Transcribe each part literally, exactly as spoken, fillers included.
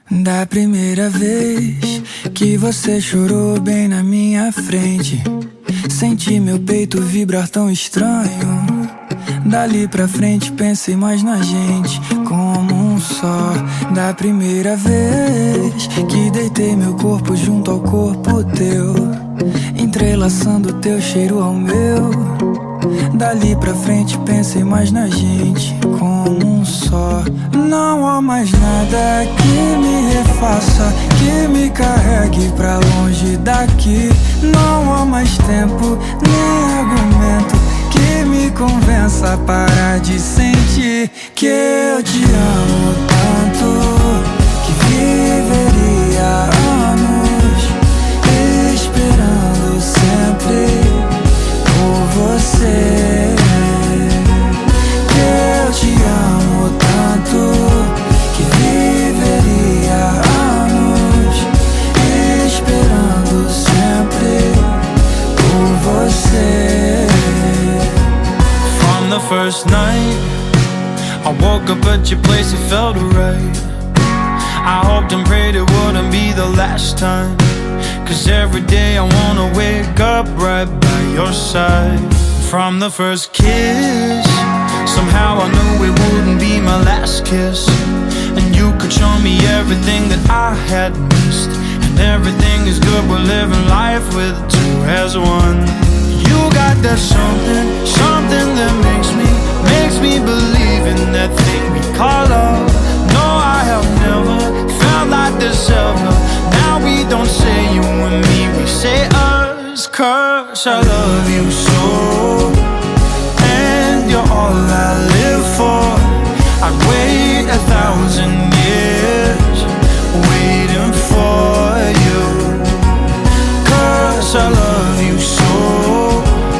Da primeira vez que você chorou bem na minha frente, senti meu peito vibrar tão estranho. Dali pra frente pensei mais na gente como um só. Da primeira vez que deitei meu corpo junto ao corpo teu, entrelaçando teu cheiro ao meu. Dali pra frente pensei mais na gente como um só. Não há mais nada que me refaça, que me carregue pra longe daqui. Não há mais tempo, nem argumento que me convença a parar de sentir que eu te amo tanto, que viveria anos esperando sempre por você. Que eu te amo tanto, que viveria anos esperando sempre por você. From the first night I woke up at your place, it felt right. I hoped and prayed it wouldn't be the last time, 'cause every day I wanna wake up right by your side. From the first kiss, somehow I knew it wouldn't be my last kiss. And you could show me everything that I had missed, and everything is good, we're living life with two as one. You got that something, something that makes me, makes me believe in that thing we call love. No, I have never felt like this ever. Now we don't say you and me, we say us, 'cause I love you so, and you're all I live for. I'd wait a thousand years waiting for you, 'cause I love you so,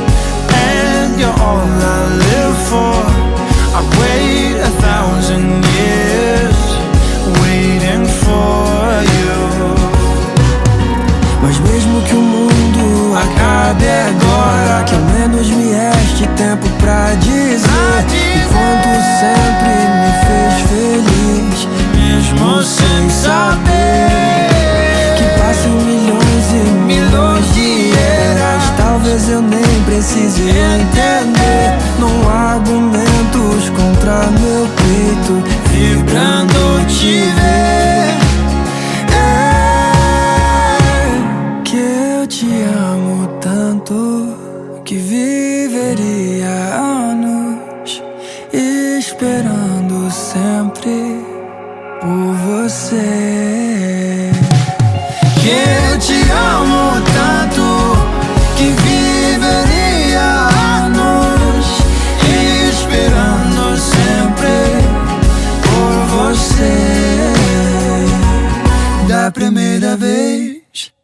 and you're all I live for. I'd wait a thousand years waiting for you. Mas mesmo que o mundo acabe agora, que ao menos me reste tempo pra dizer o quanto sempre me fez feliz, mesmo sem saber que passem milhões e milhões de eras. Talvez eu nem precise entender. Não há argumentos contra meu peito vibrando te ver. Eu te amo tanto, que viveria anos esperando sempre por você. Que eu te amo tanto, que viveria anos esperando sempre por você. Da primeira vez